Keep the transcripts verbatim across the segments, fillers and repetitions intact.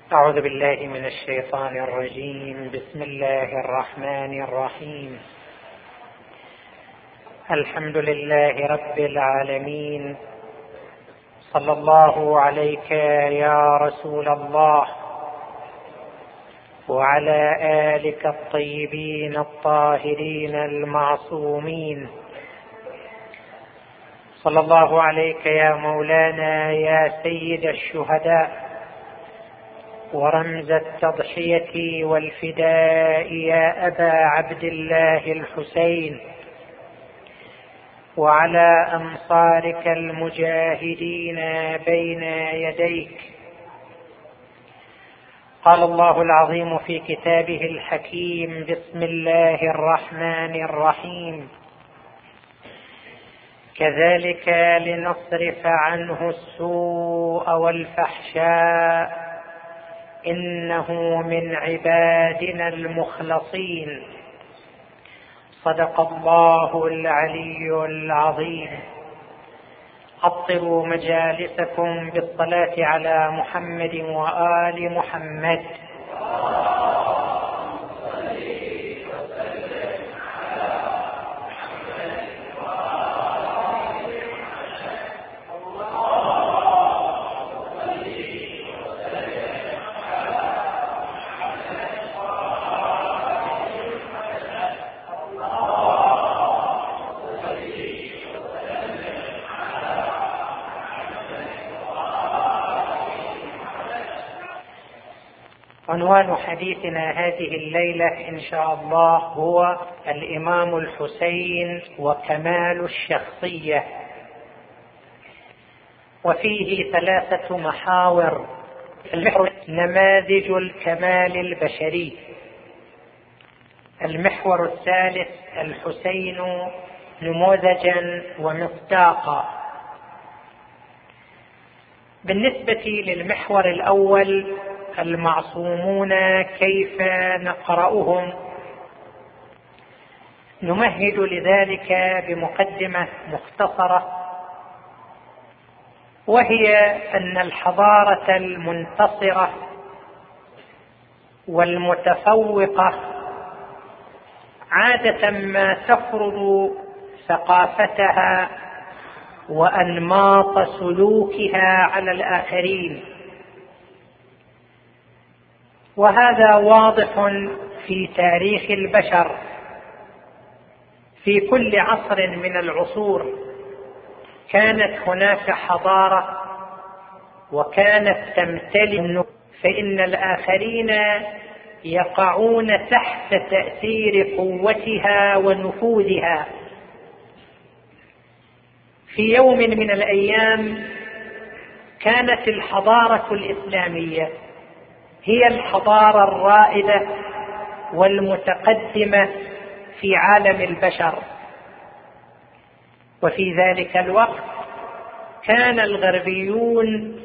أعوذ بالله من الشيطان الرجيم. بسم الله الرحمن الرحيم. الحمد لله رب العالمين. صلى الله عليك يا رسول الله وعلى آلك الطيبين الطاهرين المعصومين. صلى الله عليك يا مولانا يا سيد الشهداء ورمز التضحية والفداء يا أبا عبد الله الحسين، وعلى أنصارك المجاهدين بين يديك. قال الله العظيم في كتابه الحكيم: بسم الله الرحمن الرحيم. كذلك لنصرف عنه السوء والفحشاء إنه من عبادنا المخلصين. صدق الله العلي العظيم. عطروا مجالسكم بالصلاة على محمد وآل محمد. عنوان حديثنا هذه الليلة إن شاء الله هو الإمام الحسين وكمال الشخصية، وفيه ثلاثة محاور. المحور نماذج الكمال البشري. المحور الثالث الحسين نموذجا ومصداقا. بالنسبة للمحور الأول المعصومون كيف نقرأهم، نمهد لذلك بمقدمة مختصرة، وهي أن الحضارة المنتصرة والمتفوقة عادة ما تفرض ثقافتها وأنماط سلوكها على الآخرين، وهذا واضح في تاريخ البشر. في كل عصر من العصور كانت هناك حضارة وكانت تمتلئ، فإن الآخرين يقعون تحت تأثير قوتها ونفوذها. في يوم من الأيام كانت الحضارة الإسلامية هي الحضارة الرائدة والمتقدمة في عالم البشر، وفي ذلك الوقت كان الغربيون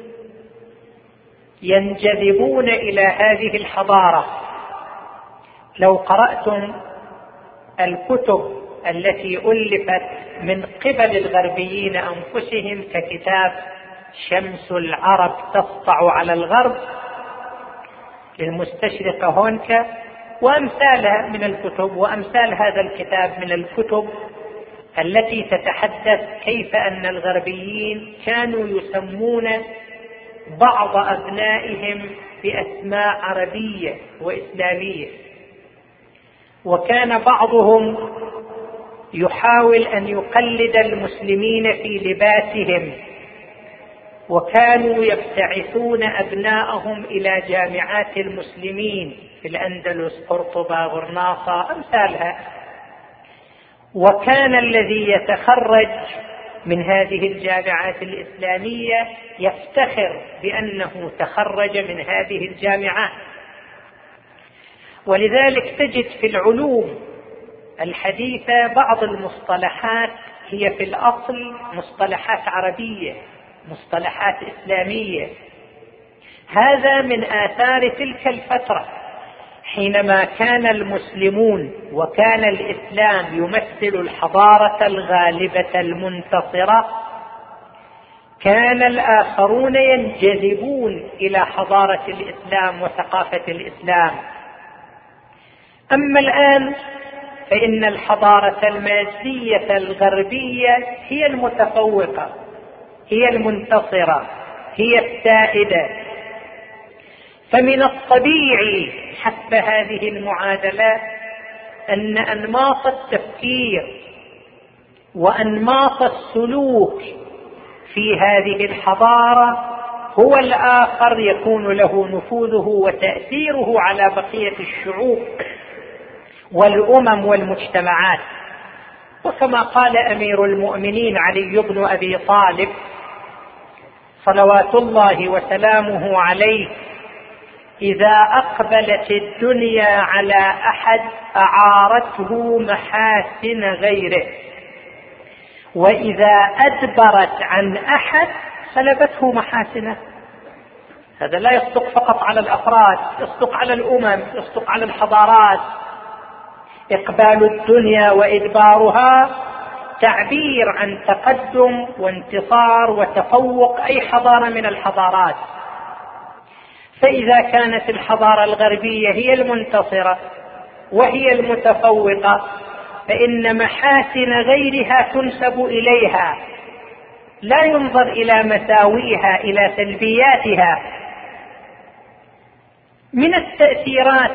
ينجذبون إلى هذه الحضارة. لو قرأتم الكتب التي ألفت من قبل الغربيين أنفسهم ككتاب شمس العرب تسطع على الغرب للمستشرق هونكا وأمثالها من الكتب، وأمثال هذا الكتاب من الكتب التي تتحدث كيف أن الغربيين كانوا يسمون بعض أبنائهم بأسماء عربية وإسلامية، وكان بعضهم يحاول أن يقلد المسلمين في لباسهم، وكانوا يبتعثون أبناءهم إلى جامعات المسلمين في الأندلس، قرطبة، غرناطة، أمثالها. وكان الذي يتخرج من هذه الجامعات الإسلامية يفتخر بأنه تخرج من هذه الجامعات. ولذلك تجد في العلوم الحديثة بعض المصطلحات هي في الأصل مصطلحات عربية، مصطلحات إسلامية. هذا من آثار تلك الفترة حينما كان المسلمون وكان الإسلام يمثل الحضارة الغالبة المنتصرة. كان الآخرون ينجذبون إلى حضارة الإسلام وثقافة الإسلام. أما الآن فإن الحضارة المادية الغربية هي المتفوقة، هي المنتصرة، هي السائدة. فمن الطبيعي حسب هذه المعادلات أن أنماط التفكير وأنماط السلوك في هذه الحضارة هو الآخر يكون له نفوذه وتأثيره على بقية الشعوب والأمم والمجتمعات. وكما قال أمير المؤمنين علي بن أبي طالب صلوات الله وسلامه عليه: إذا أقبلت الدنيا على أحد أعارته محاسن غيره، وإذا أدبرت عن أحد سلبته محاسنه. هذا لا يصدق فقط على الأفراد، يصدق على الأمم، يصدق على الحضارات. إقبال الدنيا وإدبارها تعبير عن تقدم وانتصار وتفوق أي حضارة من الحضارات. فإذا كانت الحضارة الغربية هي المنتصرة وهي المتفوقة فإن محاسن غيرها تنسب إليها، لا ينظر إلى مساوئها، إلى سلبياتها. من التأثيرات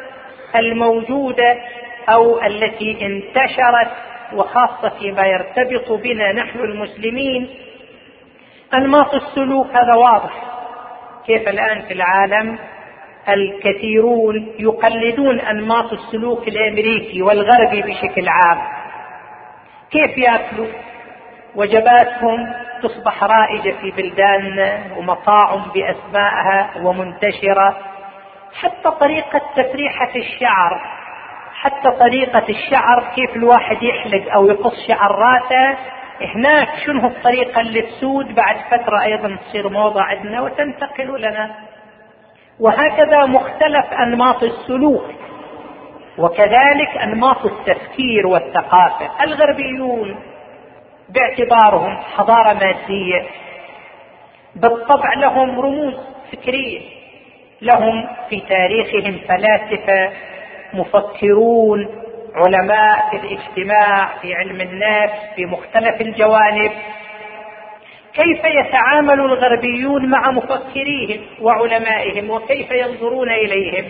الموجودة أو التي انتشرت وخاصة فيما يرتبط بنا نحن المسلمين أنماط السلوك. هذا واضح كيف الآن في العالم الكثيرون يقلدون أنماط السلوك الأمريكي والغربي بشكل عام. كيف يأكلوا؟ وجباتهم تصبح رائجة في بلداننا ومطاعم بأسمائها ومنتشرة. حتى طريقة تسريحة الشعر، حتى طريقة الشعر، كيف الواحد يحلق أو يقص شعر راسه هناك، شنو الطريقة اللي تسود بعد فترة أيضا تصير موضة عندنا وتنتقل لنا. وهكذا مختلف أنماط السلوك، وكذلك أنماط التفكير والثقافة. الغربيون باعتبارهم حضارة مادية بالطبع لهم رموز فكرية، لهم في تاريخهم فلاسفة، مفكرون، علماء في الاجتماع، في علم النفس، في مختلف الجوانب. كيف يتعامل الغربيون مع مفكريهم وعلمائهم وكيف ينظرون إليهم؟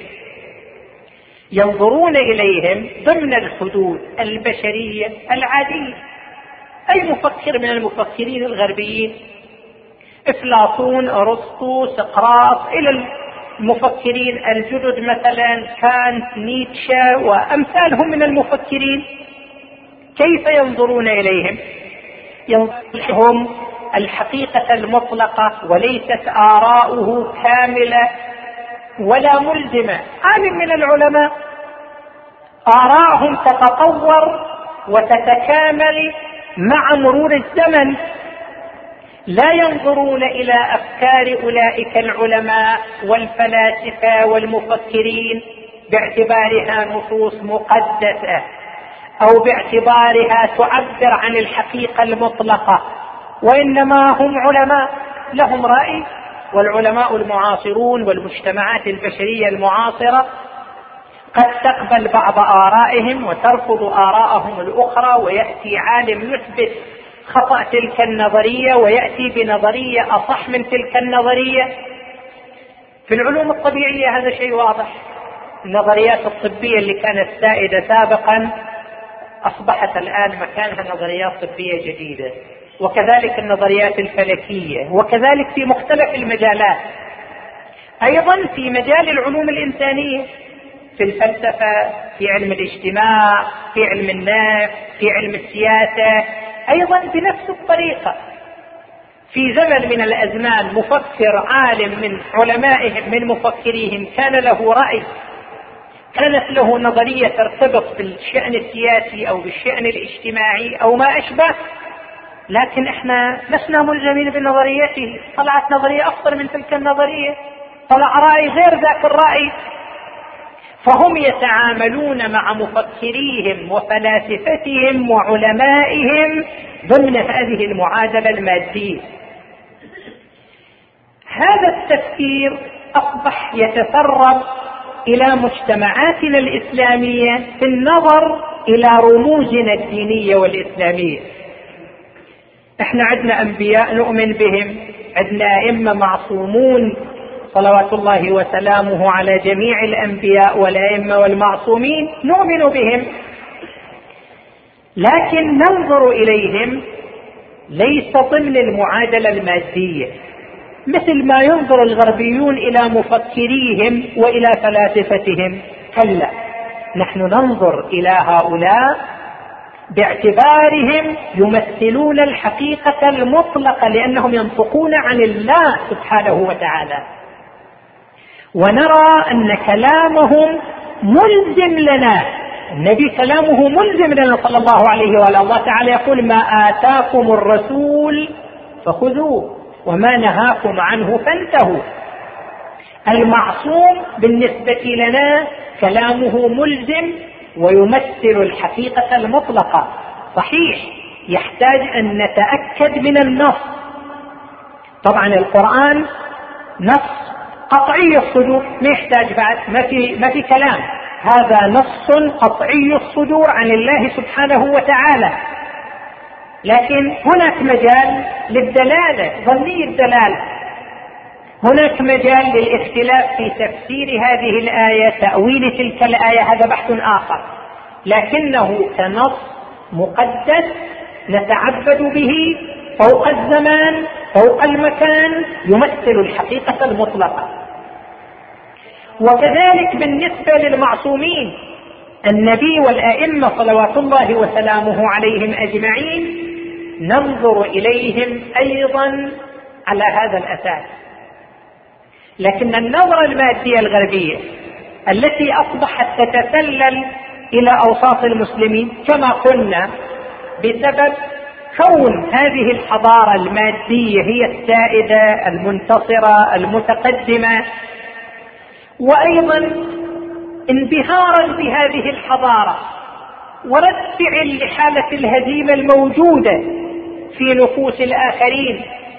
ينظرون إليهم ضمن الحدود البشرية العادية. أي مفكر من المفكرين الغربيين، أفلاطون، أرسطو، سقراط، إلى المفكرين الجدد مثلا كانت، نيتشه وأمثالهم من المفكرين، كيف ينظرون إليهم؟ ينظرهم الحقيقة المطلقة وليست آراؤه كاملة ولا ملزمة. عالم من العلماء آراءهم تتطور وتتكامل مع مرور الزمن. لا ينظرون إلى أفكار أولئك العلماء والفلاسفة والمفكرين باعتبارها نصوص مقدسة أو باعتبارها تعبر عن الحقيقة المطلقة، وإنما هم علماء لهم رأي. والعلماء المعاصرون والمجتمعات البشرية المعاصرة قد تقبل بعض آرائهم وترفض آراءهم الأخرى، ويأتي عالم يثبت خطأ تلك النظرية ويأتي بنظرية أصح من تلك النظرية. في العلوم الطبيعية هذا شيء واضح. النظريات الطبية اللي كانت سائدة سابقا أصبحت الآن مكانها نظريات طبية جديدة، وكذلك النظريات الفلكية، وكذلك في مختلف المجالات. أيضا في مجال العلوم الإنسانية، في الفلسفة، في علم الاجتماع، في علم النفس، في علم السياسة، أيضا بنفس الطريقة. في زمن من الأزمان مفكر عالم من علمائهم من مفكريهم كان له رأي، كانت له نظرية ترتبط بالشأن السياسي أو بالشأن الاجتماعي أو ما أشبه، لكن احنا لسنا ملزمين بنظريته. طلعت نظرية أفضل من تلك النظرية، طلع رأي غير ذاك الرأي. فهم يتعاملون مع مفكريهم وفلاسفتهم وعلمائهم ضمن هذه المعادلة المادية. هذا التفكير أصبح يتسرب إلى مجتمعاتنا الإسلامية في النظر إلى رموزنا الدينية والإسلامية. احنا عندنا أنبياء نؤمن بهم، عندنا أئمة معصومون صلوات الله وسلامه على جميع الأنبياء والأئمة والمعصومين نؤمن بهم، لكن ننظر إليهم ليس ضمن المعادلة المادية مثل ما ينظر الغربيون إلى مفكريهم وإلى فلاسفتهم. كلا، نحن ننظر إلى هؤلاء باعتبارهم يمثلون الحقيقة المطلقة، لأنهم ينطقون عن الله سبحانه وتعالى، ونرى أن كلامهم ملزم لنا. النبي كلامه ملزم لنا صلى الله عليه وآله. الله تعالى يقول: ما آتاكم الرسول فخذوه وما نهاكم عنه فانتهوا. المعصوم بالنسبة لنا كلامه ملزم ويمثل الحقيقة المطلقة. صحيح يحتاج أن نتأكد من النص. طبعا القرآن نص قطعي الصدور، ما يحتاج بعد، ما في ما في كلام، هذا نص قطعي الصدور عن الله سبحانه وتعالى. لكن هناك مجال للدلالة، ظني الدلالة، هناك مجال للاختلاف في تفسير هذه الآية، تأويل تلك الآية، هذا بحث آخر، لكنه كنص مقدس نتعبد به فوق الزمان فوق المكان، يمثل الحقيقة المطلقة. وكذلك بالنسبة للمعصومين، النبي والأئمة صلوات الله وسلامه عليهم أجمعين، ننظر إليهم أيضا على هذا الأساس. لكن النظرة المادية الغربية التي أصبحت تتسلل إلى أوساط المسلمين كما قلنا بسبب كون هذه الحضارة المادية هي السائدة المنتصرة المتقدمة، وأيضا انبهارا بهذه الحضارة ورد فعل لحالة الهزيمة الموجودة في نفوس الآخرين،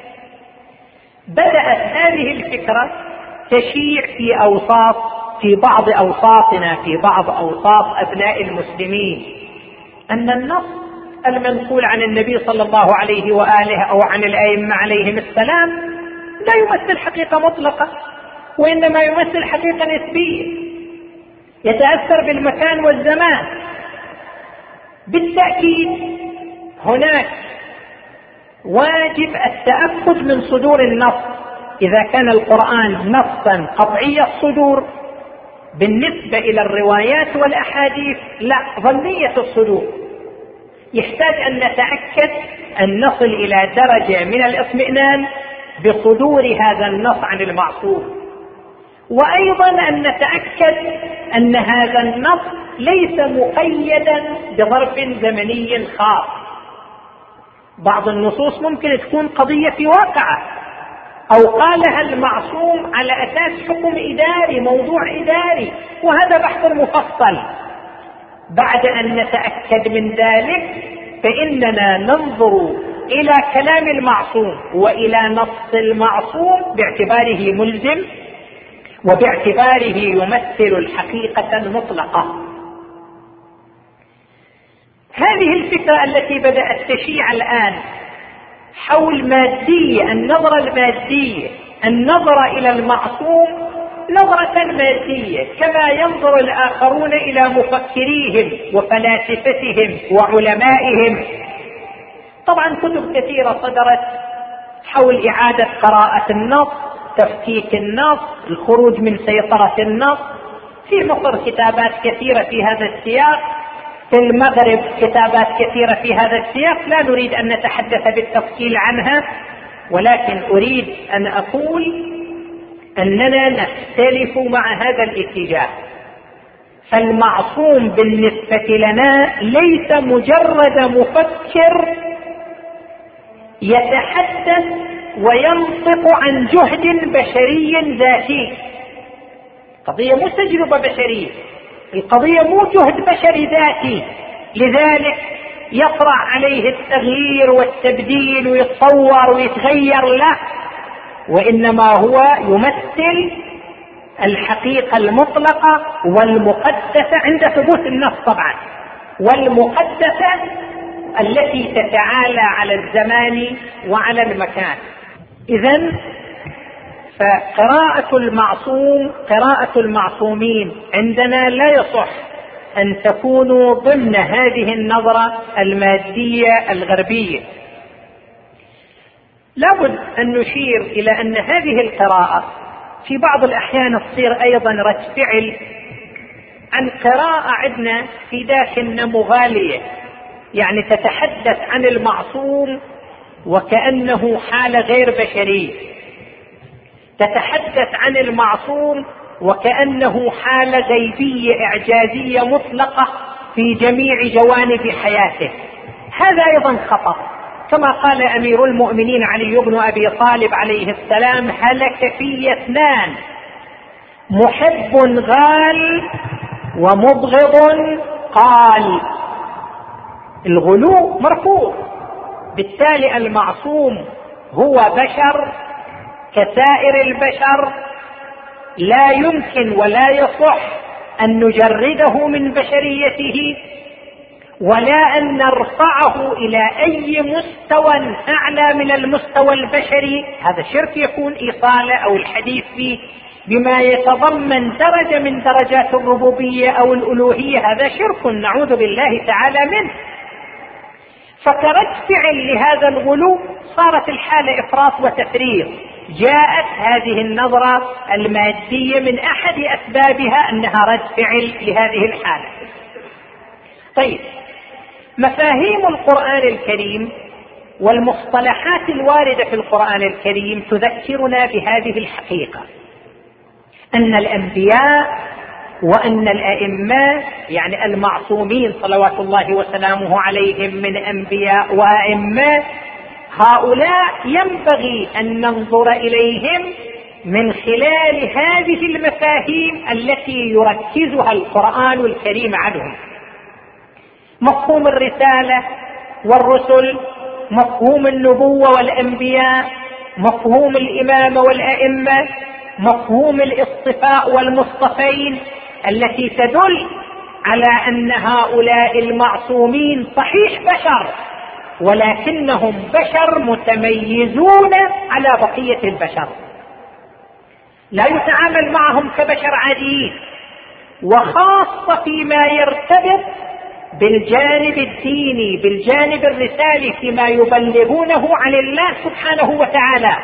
بدأت هذه الفكرة تشيع في أوساط في بعض أوساطنا في بعض أوساط أبناء المسلمين، أن النص المنقول عن النبي صلى الله عليه وآله أو عن الأئمة عليهم السلام لا يمثل حقيقة مطلقة، وإنما يمثل حقيقة نسبية يتأثر بالمكان والزمان. بالتأكيد هناك واجب التأكد من صدور النص. إذا كان القرآن نصا قطعي الصدور بالنسبة إلى الروايات والأحاديث لا، ظنية الصدور، يحتاج أن نتأكد أن نصل إلى درجة من الاطمئنان بصدور هذا النص عن المعصوم، وأيضا أن نتأكد أن هذا النص ليس مقيدا بظرف زمني خاص. بعض النصوص ممكن تكون قضية في واقعة أو قالها المعصوم على أساس حكم إداري، موضوع إداري، وهذا بحث مفصل. بعد أن نتأكد من ذلك فإننا ننظر إلى كلام المعصوم وإلى نص المعصوم باعتباره ملزم وباعتباره يمثل الحقيقة المطلقة. هذه الفكرة التي بدأت تشيع الآن حول مادية، النظرة المادية، النظرة إلى المعصوم نظرة مادية كما ينظر الآخرون إلى مفكريهم وفلاسفتهم وعلمائهم. طبعا كتب كثيرة صدرت حول إعادة قراءة النص، تفكيك النص، الخروج من سيطرة النص. في مصر كتابات كثيرة في هذا السياق، في المغرب كتابات كثيرة في هذا السياق، لا نريد أن نتحدث بالتفصيل عنها، ولكن أريد أن أقول أننا نختلف مع هذا الاتجاه. فالمعصوم بالنسبة لنا ليس مجرد مفكر يتحدث وينطق عن جهد بشري ذاتي. قضية مو تجربة بشرية، القضية مو جهد بشري ذاتي لذلك يطرأ عليه التغيير والتبديل ويتطور ويتغير. لا، وإنما هو يمثل الحقيقة المطلقة والمقدسة عند ثبوت النص طبعا، والمقدسة التي تتعالى على الزمان وعلى المكان. إذن فقراءة المعصوم قراءة المعصومين عندنا لا يصح أن تكونوا ضمن هذه النظرة المادية الغربية. لابد أن نشير إلى أن هذه القراءة في بعض الأحيان تصير أيضا رد فعل عن قراءة عندنا في داخلنا مغالية، يعني تتحدث عن المعصوم وكأنه حالة غير بشرية، تتحدث عن المعصوم وكأنه حالة غيبية إعجازية مطلقة في جميع جوانب حياته. هذا أيضا خطأ، كما قال أمير المؤمنين علي بن أبي طالب عليه السلام: هلك في اثنان، محب غال ومبغض قال. الغلو مرفوض، بالتالي المعصوم هو بشر كسائر البشر، لا يمكن ولا يصح أن نجرده من بشريته ولا أن نرفعه إلى أي مستوى أعلى من المستوى البشري. هذا شرك يكون إيصال أو الحديث فيه بما يتضمن درجة من درجات الربوبية أو الألوهية، هذا شرك نعوذ بالله تعالى منه. فكرد فعل لهذا الغلو صارت الحالة إفراط وتفريط. جاءت هذه النظرة المادية من أحد أسبابها أنها رد فعل لهذه الحالة. طيب، مفاهيم القرآن الكريم والمصطلحات الواردة في القرآن الكريم تذكرنا بهذه الحقيقة، أن الأنبياء وأن الأئمة يعني المعصومين صلوات الله وسلامه عليهم من أنبياء وأئمة، هؤلاء ينبغي أن ننظر إليهم من خلال هذه المفاهيم التي يركزها القرآن الكريم عنهم: مفهوم الرسالة والرسل، مفهوم النبوة والأنبياء، مفهوم الإمامة والأئمة، مفهوم الاصطفاء والمصطفين، التي تدل على أن هؤلاء المعصومين صحيح بشر، ولكنهم بشر متميزون على بقية البشر، لا يتعامل معهم كبشر عاديين، وخاصة فيما يرتبط بالجانب الديني بالجانب الرسالي فيما يبلغونه عن الله سبحانه وتعالى.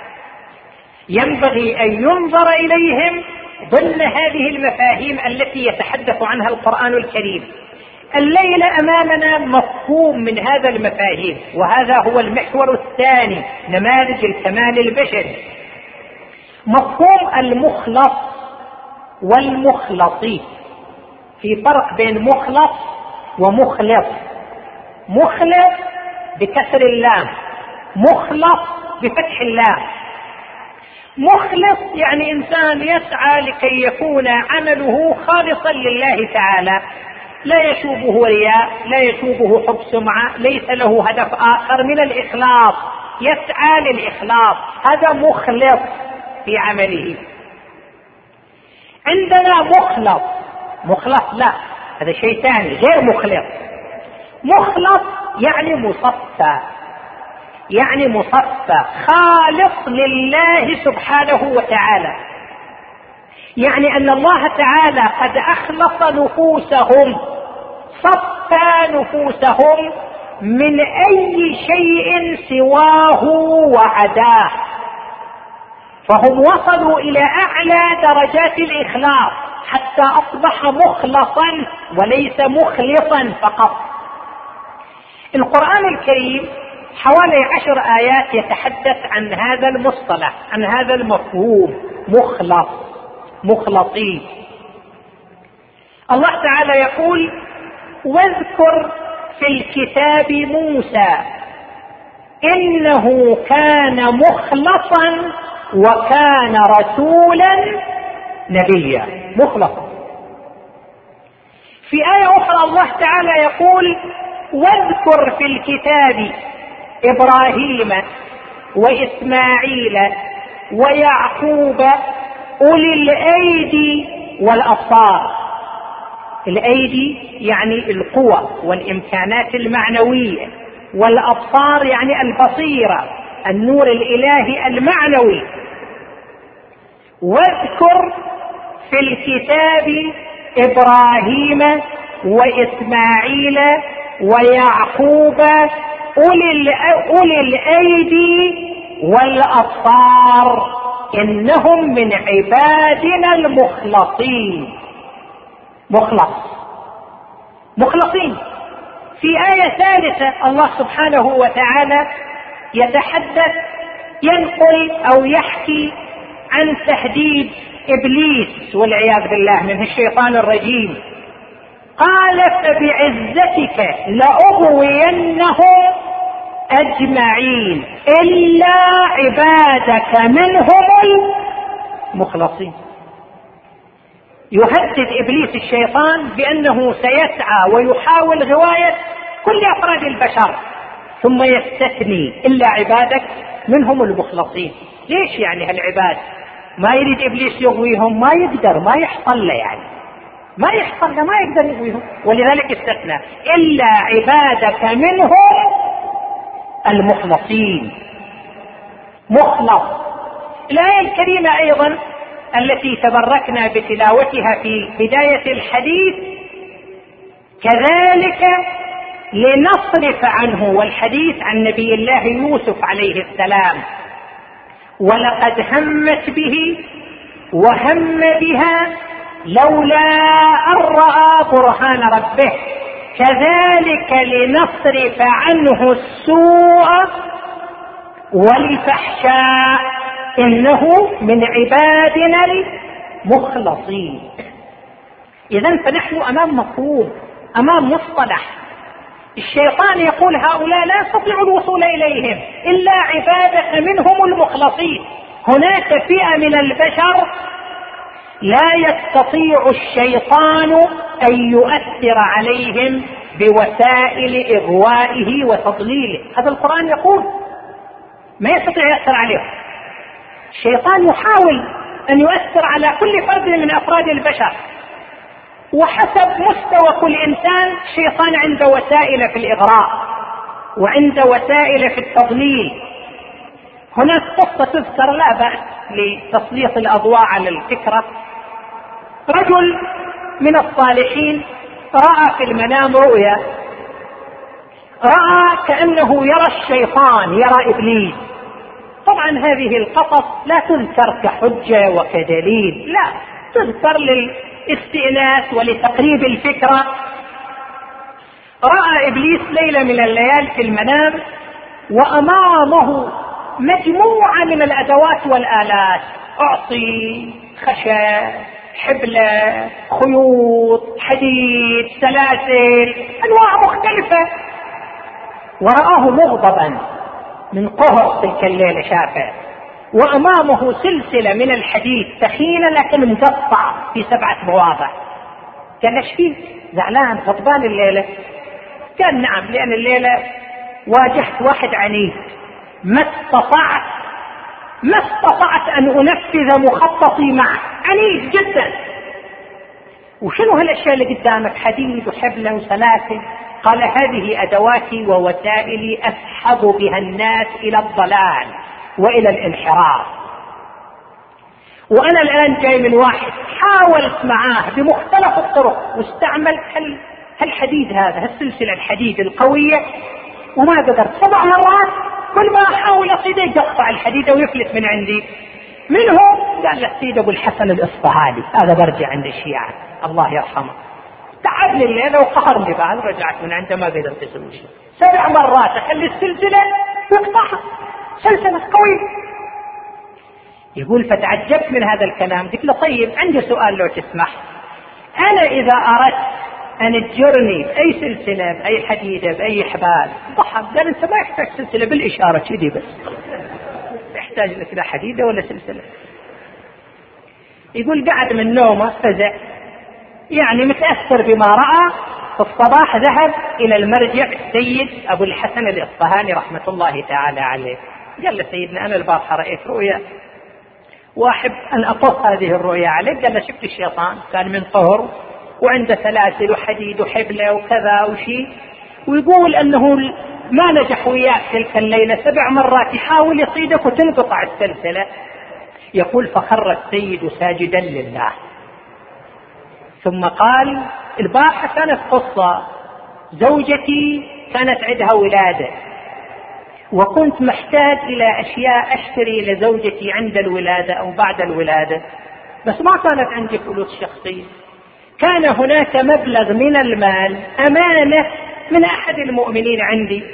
ينبغي أن ينظر إليهم ضمن هذه المفاهيم التي يتحدث عنها القرآن الكريم. الليلة أمامنا مفهوم من هذا المفاهيم، وهذا هو المحور الثاني، نماذج الكمال البشري. مفهوم المخلص والمخلصي. في فرق بين مخلص ومخلص. مخلص بكسر اللام، مخلص بفتح اللام. مخلص يعني إنسان يسعى لكي يكون عمله خالصا لله تعالى، لا يشوبه رياء، لا يشوبه حب سمعة، ليس له هدف آخر من الإخلاص، يسعى للإخلاص، هذا مخلص في عمله. عندنا مخلص، مخلص لا، هذا شيء ثاني غير مخلص. مخلص يعني مصفى، يعني مصفى خالص لله سبحانه وتعالى، يعني أن الله تعالى قد أخلص نفوسهم، صفى نفوسهم من أي شيء سواه وعداه، فهم وصلوا إلى أعلى درجات الإخلاص حتى أصبح مخلصا وليس مخلصا فقط. القرآن الكريم حوالي عشر آيات يتحدث عن هذا المصطلح، عن هذا المفهوم، مخلص، مخلصين. الله تعالى يقول: واذكر في الكتاب موسى إنه كان مخلصا وكان رسولا نبيا. مخلصا. في آية أخرى الله تعالى يقول: واذكر في الكتاب إبراهيم وإسماعيل ويعقوب أولي الأيدي والأبصار. الأيدي يعني القوة والإمكانات المعنوية، والأبصار يعني البصيرة، النور الإلهي المعنوي. واذكر في الكتاب إبراهيم وإسماعيل ويعقوب أولي الأيدي والأبصار إنهم من عبادنا المخلصين. مخلص مخلصين. في آية ثالثة الله سبحانه وتعالى يتحدث، ينقل أو يحكي عن تهديد إبليس والعياذ بالله منه الشيطان الرجيم. قال فبعزتك لأغوينهم أجمعين إلا عبادك منهم المخلصين. يهدد إبليس الشيطان بأنه سيسعى ويحاول غواية كل أفراد البشر، ثم يستثني إلا عبادك منهم المخلصين. ليش يعني هالعباد؟ ما يريد إبليس يغويهم، ما يقدر، ما يحصل له، يعني ما يحصل له، ما يقدر يغويهم، ولذلك استثنى إلا عبادك منهم المخلصين. مخلص. الآية الكريمة أيضا التي تبركنا بتلاوتها في بداية الحديث، كذلك لنصرف عنه، والحديث عن نبي الله يوسف عليه السلام، ولقد همت به وهم بها لولا أن رأى برهان ربه كذلك لنصرف عنه السوء والفحشاء إنه من عبادنا المخلصين. إذن فنحن أمام مفهوم، أمام مصطلح. الشيطان يقول هؤلاء لا يستطيع الوصول إليهم إلا عبادة منهم المخلصين. هناك فئة من البشر لا يستطيع الشيطان أن يؤثر عليهم بوسائل إغوائه وتضليله. هذا القرآن يقول ما يستطيع يؤثر عليهم. الشيطان يحاول أن يؤثر على كل فرد من أفراد البشر، وحسب مستوى كل إنسان الشيطان عنده وسائل في الإغراء وعنده وسائل في التضليل. هناك قصة تذكر لا بأس لتسليط الأضواء على الفكرة. رجل من الصالحين رأى في المنام رؤيا، رأى كأنه يرى الشيطان، يرى إبليس. طبعا هذه القصص لا تذكر كحجة وكدليل، لا، تذكر للاستئناس ولتقريب الفكرة. رأى إبليس ليلة من الليال في المنام وأمامه مجموعة من الأدوات والآلات، أعصي، خشب، حبلة، خيوط، حديد، سلاسل، أنواع مختلفة. ورآه مغضبا من قهر تلك الليلة شافه، وأمامه سلسلة من الحديد ثخينة لكن مقطع في سبعة مواضع. قال ايش فيك؟ زعلان غضبان الليلة؟ قال نعم، لأن الليلة واجهت واحد عنيف، ما استطعت ما استطعت أن أنفذ مخططي معه، عنيف جدا. وشنو هالأشياء اللي قدامك؟ حديد وحبلة وسلاسل. قال هذه أدواتي ووسائلي أسحب بها الناس إلى الضلال وإلى الانحراف. وأنا الآن جاي من واحد حاولت معاه بمختلف الطرق واستعمل هالحديد هذا، هالسلسلة الحديد القوية، وما قدرت. سبع مرات كل ما أحاول أصيده يقطع الحديد ويفلت من عندي. منه قال له سيد أبو الحسن الإصفهاني، هذا برجع عند الشيعة الله يرحمه، تعبني الليلة وقهرني، بعد رجعت من عنده ما قدرت أسوي شيء. سبع مرات أخلي السلسلة يقطعها، سلسلة قوية. يقول فتعجبت من هذا الكلام، قلت له طيب عندي سؤال لو تسمح، أنا إذا أردت أن تجرني بأي سلسلة بأي حديدة بأي حبال ضحك. قال أنت ما يحتاج سلسلة، بالإشارة كذي بس، يحتاج لك لا حديدة ولا سلسلة. يقول قعد من نومه فزع، يعني متأثر بما رأى. في الصباح ذهب إلى المرجع السيد أبو الحسن الإصفهاني رحمة الله تعالى عليه. قال له سيدنا أنا البارحة رأيت رؤيا وأحب أن أقص هذه الرؤيا عليك. قال له شفت الشيطان كان من طهر وعنده سلاسل وحديد وحبلة وكذا وشيء، ويقول أنه ما نجح وياك تلك الليلة، سبع مرات يحاول يصيدك وتنقطع السلسلة. يقول فخر السيد ساجدا لله، ثم قال البارحة كانت قصة، زوجتي كانت عندها ولادة وكنت محتاج إلى أشياء أشتري لزوجتي عند الولادة أو بعد الولادة، بس ما كانت عندي فلوس شخصية. كان هناك مبلغ من المال أمانة من أحد المؤمنين عندي،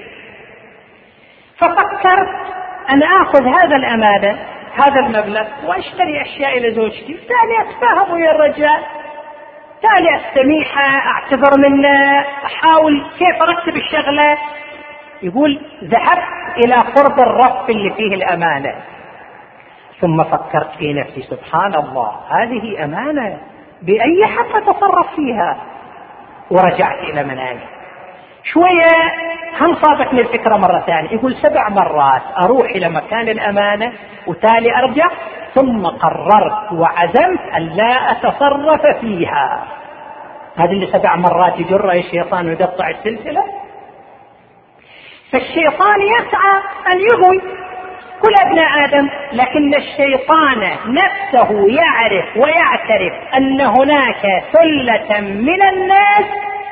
ففكرت أن آخذ هذا الأمانة هذا المبلغ وأشتري أشياء لزوجتي، تالي أتفاهم ويا الرجال، تالي أستميحه، أعتذر منه، أحاول كيف أرتب الشغلة. يقول ذهبت إلى قرب الرف اللي فيه الأمانة، ثم فكرت في نفسي سبحان الله هذه أمانة بأي حق أتصرف فيها، ورجعت إلى منامي. شوية هم صابتني الفكرة مرة ثانية، يقول سبع مرات أروح إلى مكان الأمانة وتالي أرجع، ثم قررت وعزمت أن لا أتصرف فيها. هذه اللي سبع مرات يجرها الشيطان ويقطع السلسلة. فالشيطان يسعى أن يغوي كل أبناء آدم، لكن الشيطان نفسه يعرف ويعترف أن هناك ثلة من الناس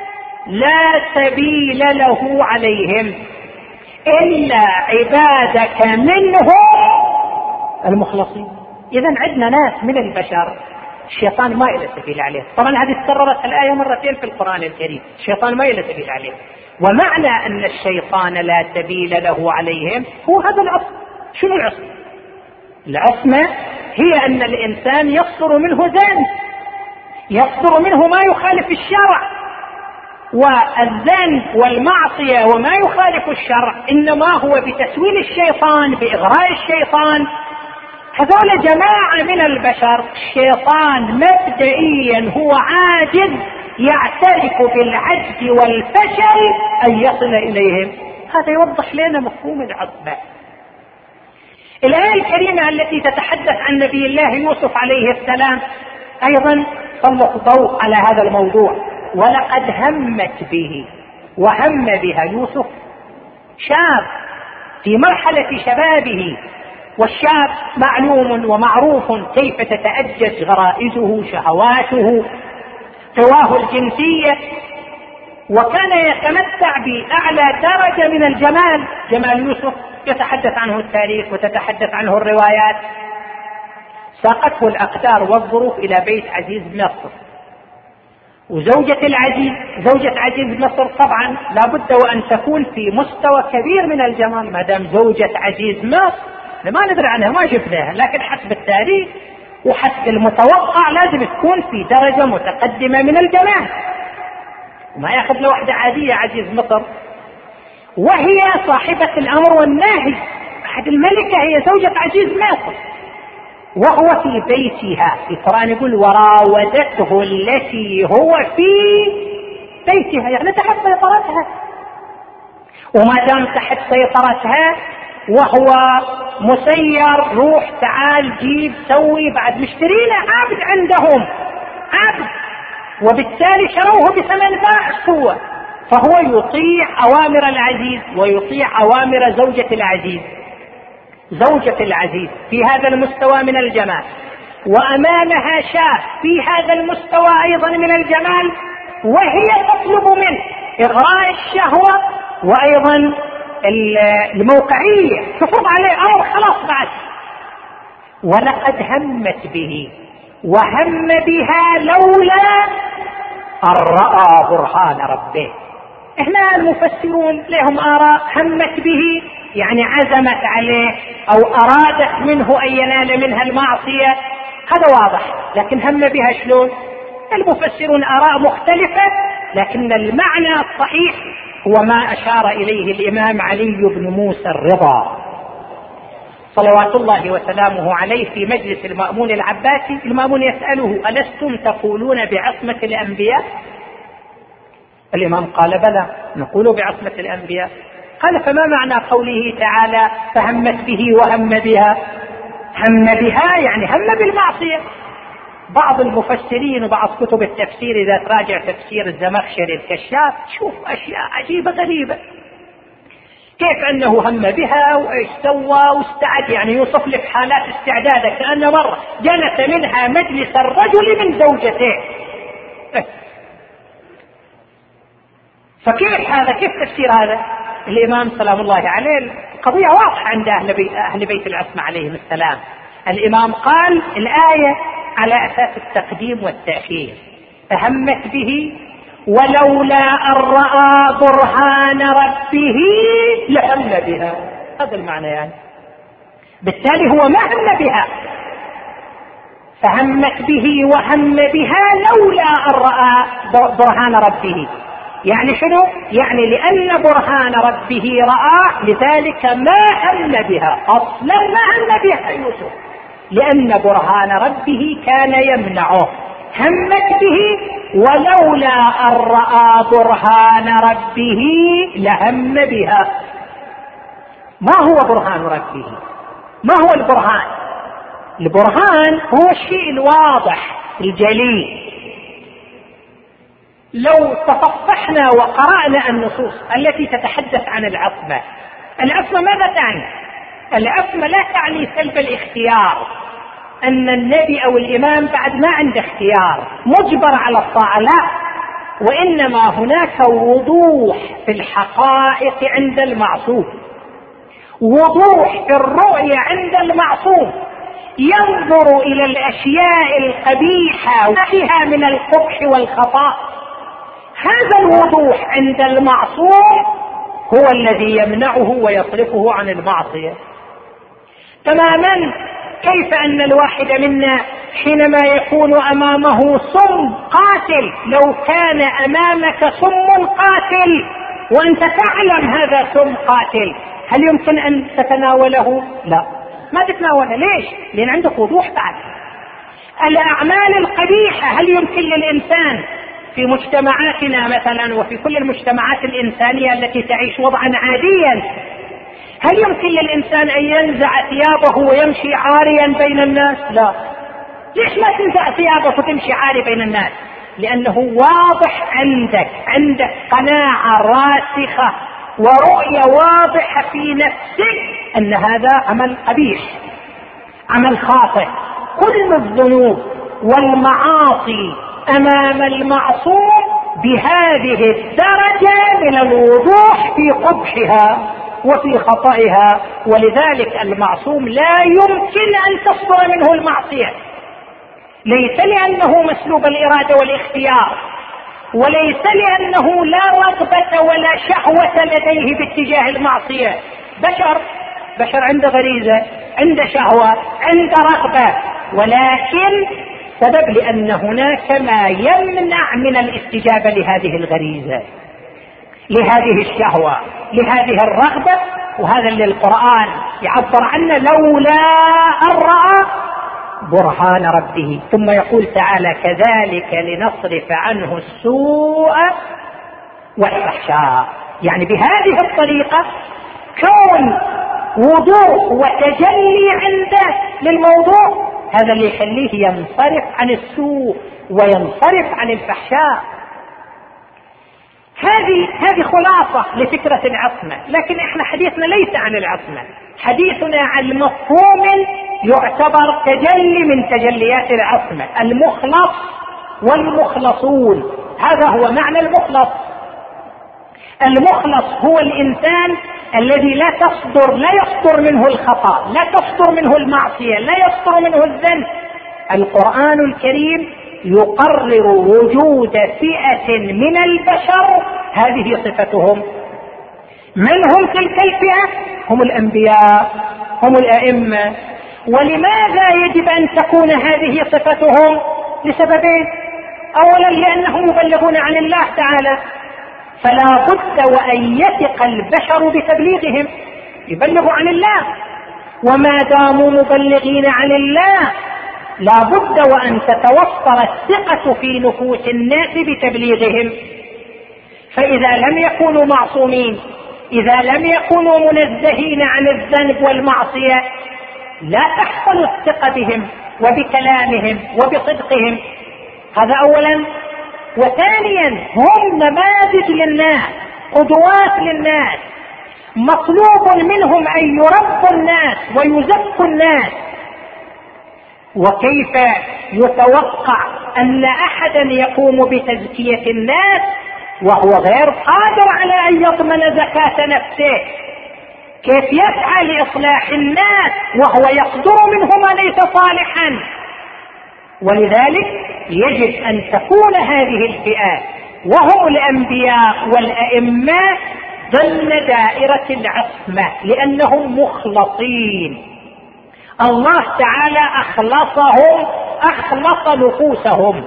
لا سبيل له عليهم إلا عبادك منهم المخلصين. إذن عندنا ناس من البشر الشيطان ما إلى سبيل عليه. طبعا هذه تكررت الآية مرتين في القرآن الكريم، الشيطان ما إلى سبيل عليه. ومعنى أن الشيطان لا سبيل له عليهم هو هذا العصر. شنو العصر؟ العصمة هي أن الإنسان يصدر منه ذنب، يصدر منه ما يخالف الشرع، والذنب والمعصية وما يخالف الشرع إنما هو بتسويل الشيطان، بإغراء الشيطان. هذول جماعة من البشر الشيطان مبدئيا هو عاجز، يعترف بالعجز والفشل أن يصل إليهم. هذا يوضح لنا مفهوم العصبة. الآية الكريمة التي تتحدث عن نبي الله يوسف عليه السلام أيضا سلط ضوء على هذا الموضوع. ولقد همت به وهم بها يوسف، شاب في مرحلة شبابه، والشاب معلوم ومعروف كيف تتأجج غرائزه شهواته قواه الجنسية، وكان يتمتع بأعلى درجة من الجمال. جمال يوسف يتحدث عنه التاريخ وتتحدث عنه الروايات. ساقته الأقدار والظروف إلى بيت عزيز مصر، وزوجة العزيز زوجة عزيز مصر طبعا لابد وأن تكون في مستوى كبير من الجمال. ما دام زوجة عزيز مصر ما ندري عنها ما شفناها، لكن حسب التاريخ وحسب المتوقع لازم تكون في درجة متقدمة من الجمال، وما ياخذ له واحدة عادية عزيز مصر. وهي صاحبة الأمر والنهي، أحد الملكة هي زوجة عزيز مصر، وهو في بيتها. القرآن يقول وراودته التي هو في بيتها، يعني تحت سيطرتها. وما دام تحت سيطرتها وهو مسير، روح تعال جيب سوي، بعد مشترينه عبد عندهم عبد، وبالتالي شروه بثمن باعث هو، فهو يطيع أوامر العزيز ويطيع أوامر زوجة العزيز. زوجة العزيز في هذا المستوى من الجمال، وأمامها شاب في هذا المستوى أيضا من الجمال، وهي تطلب منه إغراء الشهوة وأيضا الموقعية، تفرض عليه أمر خلاص بعد. ولقد همت به وهم بها لولا أن رأى برهان ربه. هنا المفسرون لهم آراء، همت به يعني عزمت عليه أو أرادت منه أن ينال منها المعصية، هذا واضح. لكن هم بها شلون؟ المفسرون آراء مختلفة، لكن المعنى الصحيح هو ما أشار إليه الإمام علي بن موسى الرضا صلوات الله وسلامه عليه في مجلس المأمون العباسي. المأمون يسأله ألستم تقولون بعصمة الأنبياء؟ الإمام قال بلى نقول بعصمة الأنبياء. قال فما معنى قوله تعالى فهمت به وهم بها؟ هم بها يعني هم بالمعصية. بعض المفسرين وبعض كتب التفسير إذا تراجع تفسير الزمخشري الكشاف شوف أشياء عجيبة غريبة، كيف أنه هم بها وإيش سوى واستعد، يعني يوصف لك حالات استعداده كأن مرة جلس منها مجلس الرجل من زوجته. فكيف هذا؟ كيف تفسير هذا؟ الإمام سلام الله عليه قضية واضحة عند أهل بيت, أهل بيت العصمة عليهم السلام. الإمام قال الآية على أساس التقديم والتأخير، فهمت به ولولا أن رأى برهان ربه لهم بها، هذا المعنى يعني. بالتالي هو ما هم بها، فهمت به وهم بها لولا أن رأى برهان ربه. يعني شنو؟ يعني لأن برهان ربه رأى لذلك ما هم بها، أصلا ما هم بها يوسف، لأن برهان ربه كان يمنعه. همت به ولولا أن رأى برهان ربه لهم بها. ما هو برهان ربه؟ ما هو البرهان؟ البرهان هو الشيء الواضح الجلي. لو تصفحنا وقرأنا النصوص التي تتحدث عن العصمة، العصمة ماذا تعني؟ العصمة لا تعني سلب الاختيار، أن النبي أو الإمام بعد ما عنده اختيار مجبر على الطاعة، لا، وإنما هناك وضوح في الحقائق عند المعصوم، وضوح في الرؤية عند المعصوم، ينظر إلى الأشياء القبيحة وفيها من القبح والخطأ. هذا الوضوح عند المعصوم هو الذي يمنعه ويصرفه عن المعصية تماما. كيف أن الواحد منا حينما يكون أمامه سم قاتل، لو كان أمامك سم قاتل وأنت تعلم هذا سم قاتل، هل يمكن أن تتناوله؟ لا، ما تتناوله. ليش؟ لأن عندك وضوح بعد. الأعمال القبيحة هل يمكن للإنسان في مجتمعاتنا مثلا وفي كل المجتمعات الإنسانية التي تعيش وضعا عاديا، هل يمكن للإنسان أن ينزع ثيابه ويمشي عاريا بين الناس؟ لا. ليش ما تنزع ثيابك وتمشي عاري بين الناس؟ لأنه واضح عندك، عندك قناعة راسخة ورؤية واضحة في نفسك أن هذا عمل قبيح، عمل خاطئ. كل الذنوب والمعاصي أمام المعصوم بهذه الدرجة من الوضوح في قبحها وفي خطئها، ولذلك المعصوم لا يمكن أن تصدر منه المعصية، ليس لأنه مسلوب الإرادة والاختيار، وليس لأنه لا رغبة ولا شهوة لديه باتجاه المعصية. بشر بشر عنده غريزة، عنده شهوة، عنده رغبة، ولكن سبب لأن هناك ما يمنع من الاستجابة لهذه الغريزة، لهذه الشهوة، لهذه الرغبة. وهذا اللي القرآن يعبر عنه لولا أن رأى برهان ربه. ثم يقول تعالى كذلك لنصرف عنه السوء والفحشاء، يعني بهذه الطريقة كون وضوح وتجلي عنده للموضوع، هذا اللي يخليه ينصرف عن السوء وينصرف عن الفحشاء. هذه هذه خلاصة لفكرة العصمة. لكن احنا حديثنا ليس عن العصمة، حديثنا عن مفهوم يعتبر تجلي من تجليات العصمة، المخلص والمخلصون. هذا هو معنى المخلص. المخلص هو الإنسان الذي لا تصدر لا يصدر منه الخطأ، لا تصدر منه المعصية، لا يصدر منه الذنب. القرآن الكريم يقرر وجود فئة من البشر هذه صفتهم. من هم تلك الفئة؟ هم الأنبياء، هم الأئمة. ولماذا يجب أن تكون هذه صفتهم؟ لسببين. أولا لأنهم يبلغون عن الله تعالى، فلا بد وأن يثق البشر بتبليغهم، يبلغوا عن الله، وما داموا مبلغين عن الله لا بد وأن تتوفر الثقة في نفوس الناس بتبليغهم. فإذا لم يكونوا معصومين، إذا لم يكونوا منزهين عن الذنب والمعصية، لا تحصل الثقة بهم وبكلامهم وبصدقهم. هذا أولا. وثانيا هم نماذج للناس، قدوات للناس، مطلوب منهم أن يربوا الناس ويزكوا الناس. وكيف يتوقع أن أحدا يقوم بتزكية الناس وهو غير قادر على أن يضمن زكاة نفسه؟ كيف يسعى لإصلاح الناس وهو يقدر منه ما ليس صالحا؟ ولذلك يجب أن تكون هذه الفئات وهم الأنبياء والأئمة ضمن دائرة العصمة، لأنهم مخلصين. الله تعالى أخلصهم، أخلص نفوسهم.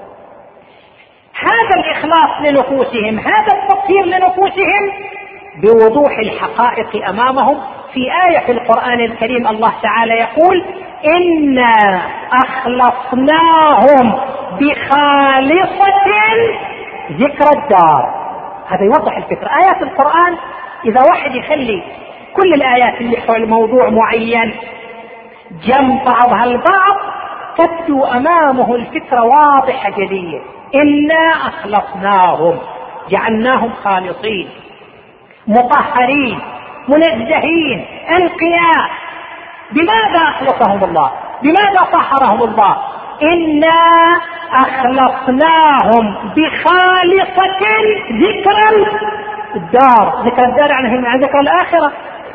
هذا الإخلاص لنفوسهم، هذا التطهير لنفوسهم بوضوح الحقائق أمامهم. في آية في القرآن الكريم الله تعالى يقول: إنا أخلصناهم بخالصة ذكر الدار. هذا يوضح الفكرة. آيات القرآن إذا واحد يخلي كل الآيات اللي حول موضوع معين جنب بعضها البعض تبدو أمامه الفكرة واضحة جلية. إنا أخلصناهم، جعلناهم خالصين مطهرين منزهين أنقياء. بماذا أخلصهم الله؟ بماذا طهرهم الله؟ إنا أخلصناهم بخالصة ذكر الدار. ذكر الدار يعني ذكر الآخرة.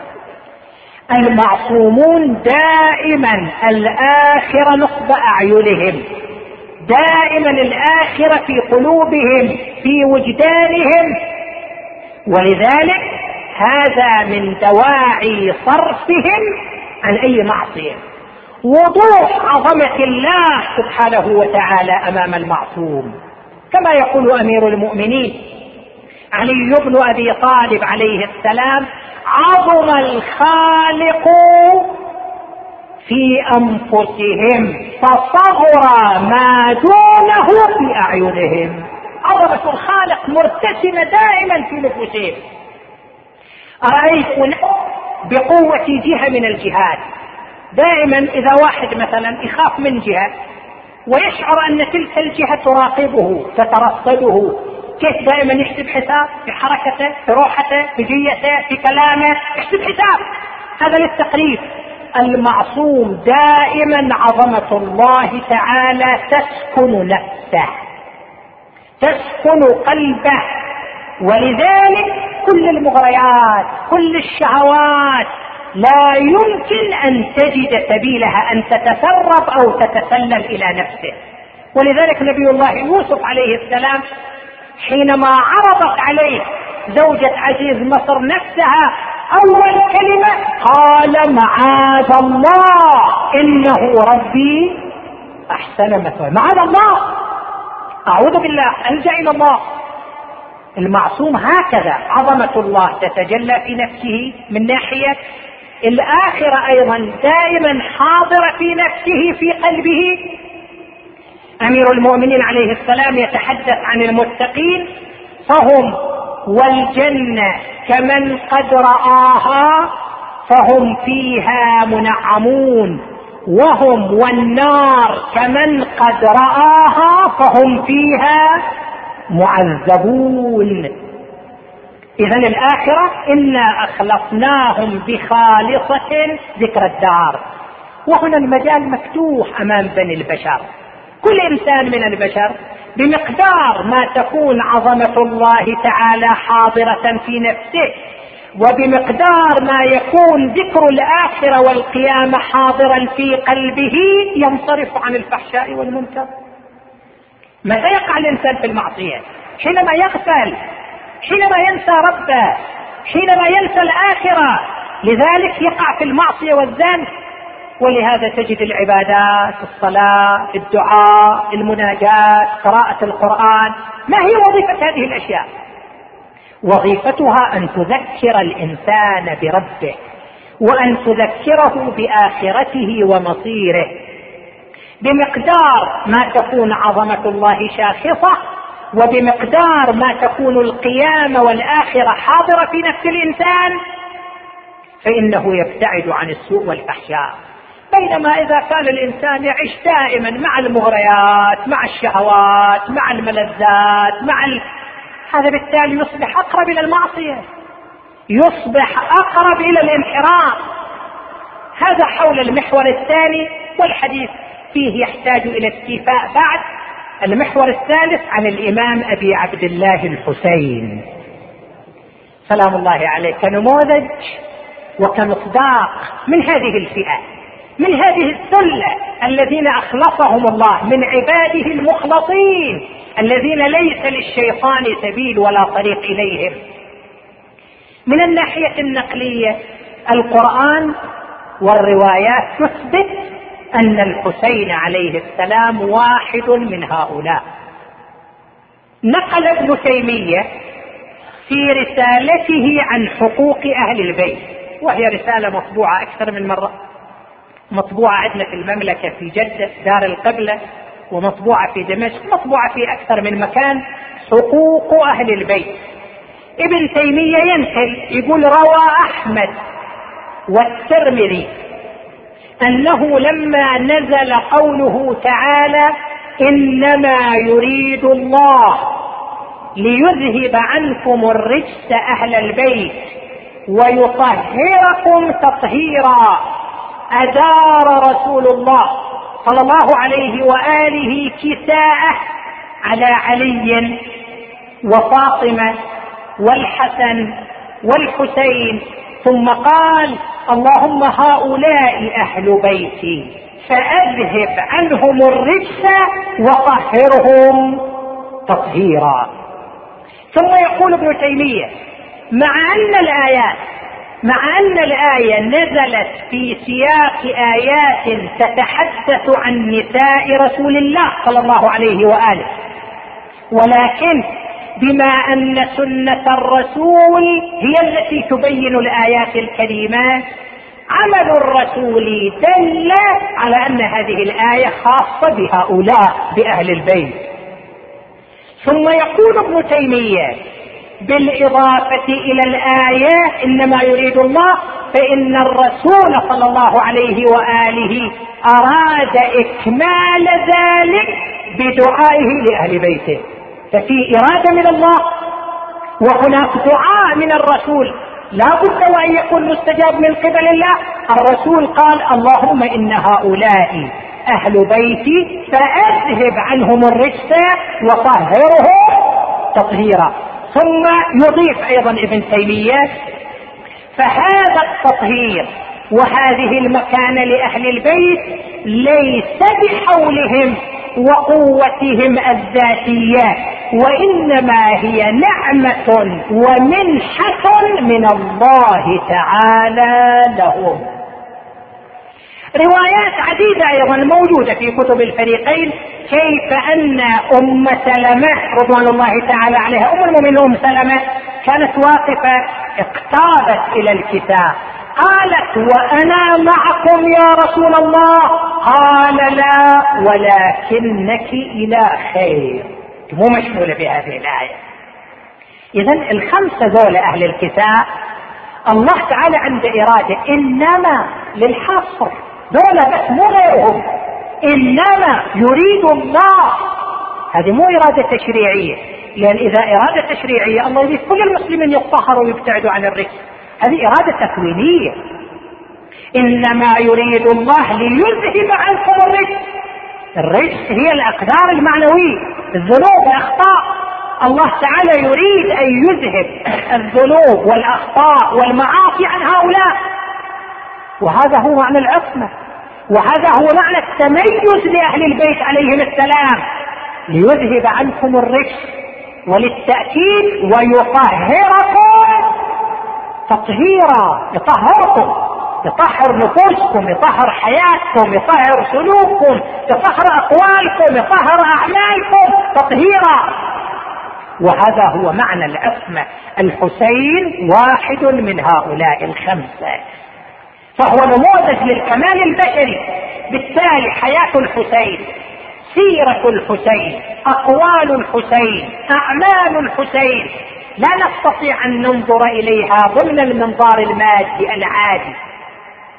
المعصومون دائما الآخرة نصب أعينهم، دائما الآخرة في قلوبهم في وجدانهم. ولذلك هذا من دواعي صرفهم عن أي معصية. وضوح عظمة الله سبحانه وتعالى أمام المعصوم، كما يقول أمير المؤمنين علي بن أبي طالب عليه السلام: عظم الخالق في أنفسهم فصغر ما دونه في أعينهم. عظمة الخالق مرتسمة دائما في نفوسهم. أرأيت بقوة جهة من الجهات، دائما إذا واحد مثلا يخاف من جهة ويشعر أن تلك الجهة تراقبه تترصده، كيف دائما يحسب حساب في حركته في روحته في جيته في كلامه، يحسب حساب. هذا للتقريب. المعصوم دائما عظمة الله تعالى تسكن نفسه، تسكن قلبه. ولذلك كل المغريات كل الشهوات لا يمكن أن تجد سبيلها أن تتسرب أو تتسلل إلى نفسه. ولذلك نبي الله يوسف عليه السلام حينما عرضت عليه زوجة عزيز مصر نفسها أول كلمة قال: معاذ الله إنه ربي أحسن مثواي. معاذ الله، أعوذ بالله، ألجأ إلى الله. المعصوم هكذا عظمة الله تتجلى في نفسه من ناحية، الآخرة أيضا دائما حاضرة في نفسه في قلبه. أمير المؤمنين عليه السلام يتحدث عن المتقين: فهم والجنة كمن قد رآها فهم فيها منعمون، وهم والنار كمن قد رآها فهم فيها معذبون. إذن الآخرة إنا أخلصناهم بخالصة ذكر الدار. وهنا المجال مفتوح أمام بني البشر. كل إنسان من البشر بمقدار ما تكون عظمة الله تعالى حاضرة في نفسه، وبمقدار ما يكون ذكر الآخرة والقيامة حاضرا في قلبه، ينصرف عن الفحشاء والمنكر. متى يقع الإنسان في المعصية؟ حينما يغفل، حينما ينسى ربه، حينما ينسى الآخرة. لذلك يقع في المعصية والذنب. ولهذا تجد العبادات، الصلاة، الدعاء، المناجاة، قراءة القرآن، ما هي وظيفة هذه الأشياء؟ وظيفتها أن تذكر الإنسان بربه، وأن تذكره بآخرته ومصيره. بمقدار ما تكون عظمة الله شاخصة، وبمقدار ما تكون القيامة والآخرة حاضرة في نفس الإنسان، فإنه يبتعد عن السوء والفحشاء. بينما إذا كان الإنسان يعيش دائما مع المغريات، مع الشهوات، مع الملذات، مع ال... هذا بالتالي يصبح أقرب إلى المعصية، يصبح أقرب إلى الانحراف. هذا حول المحور الثاني، والحديث فيه يحتاج إلى استيفاء بعد. المحور الثالث عن الإمام أبي عبد الله الحسين سلام الله عليه، كنموذج وكمصداق من هذه الفئة، من هذه السلة الذين أخلصهم الله من عباده المخلصين الذين ليس للشيطان سبيل ولا طريق إليهم. من الناحية النقلية القرآن والروايات تثبت أن الحسين عليه السلام واحد من هؤلاء. نقل ابن تيمية في رسالته عن حقوق أهل البيت، وهي رسالة مطبوعة أكثر من مرة، مطبوعة عندنا في المملكة في جدة دار القبلة، ومطبوعة في دمشق، مطبوعة في أكثر من مكان، حقوق أهل البيت. ابن تيمية ينقل يقول: روى أحمد والترمذي أنه لما نزل قوله تعالى: إنما يريد الله ليذهب عنكم الرجس أهل البيت ويطهركم تطهيرا، أدار رسول الله صلى الله عليه وآله كساءه على علي وفاطمة والحسن والحسين، ثم قال: اللهم هؤلاء أهل بيتي فأذهب عنهم الرجس وطهرهم تطهيرا. ثم يقول ابن تيمية: مع أن الآيات مع أن الآية نزلت في سياق آيات تتحدث عن نساء رسول الله صلى الله عليه وآله، ولكن بما أن سنة الرسول هي التي تبين الآيات الكريمات، عمل الرسول دل على أن هذه الآية خاصة بهؤلاء بأهل البيت. ثم يقول ابن تيمية: بالإضافة إلى الآية إنما يريد الله، فإن الرسول صلى الله عليه وآله أراد إكمال ذلك بدعائه لأهل بيته، ففي إرادة من الله وهناك دعاء من الرسول لا بد وأن يكون مستجاب من قبل الله. الرسول قال: اللهم إن هؤلاء أهل بيتي فأذهب عنهم الرجس وطهرهم تطهيرا. ثم يضيف أيضا ابن تيمية: فهذا التطهير وهذه المكانة لأهل البيت ليس بحولهم وقوتهم الذاتية، وإنما هي نعمة ومنحة من الله تعالى لهم. روايات عديدة أيضا موجودة في كتب الفريقين كيف أن أم سلمة رضوان الله تعالى عليها، أم المؤمنين أم سلمة، كانت واقفة اقتربت إلى الكتاب، قالت: وأنا معكم يا رسول الله؟ قال: لا، ولكنك إلى خير. مو مشمولة بهذه الآية. إذن الخمسة ذول أهل الكتاب الله تعالى عنده إرادة، إنما للحصر دول بس مو غيرهم، إنما يريد الله. هذه مو إرادة تشريعية، لأن إذا إرادة تشريعية الله يريد كل المسلمين يطهروا ويبتعدوا عن الرجس، هذه إرادة تكوينية. إنما يريد الله ليذهب عنكم الرجس. الرجس هي الأقدار المعنوية، الذنوب والأخطاء. الله تعالى يريد أن يذهب الذنوب والأخطاء والمعاصي عن هؤلاء، وهذا هو معنى العصمة، وهذا هو معنى التميز لأهل البيت عليهم السلام، ليذهب عنكم الرجس، وللتأكيد ويطهركم تطهيرا. يطهركم، يطهر نفوسكم، يطهر حياتكم، يطهر سلوككم، يطهر أقوالكم، يطهر أعمالكم تطهيرا. وهذا هو معنى العصمة. الحسين واحد من هؤلاء الخمسة، فهو نموذج للكمال البشري. بالتالي حياة الحسين، سيرة الحسين، أقوال الحسين، أعمال الحسين لا نستطيع أن ننظر إليها ضمن المنظار المادي العادي.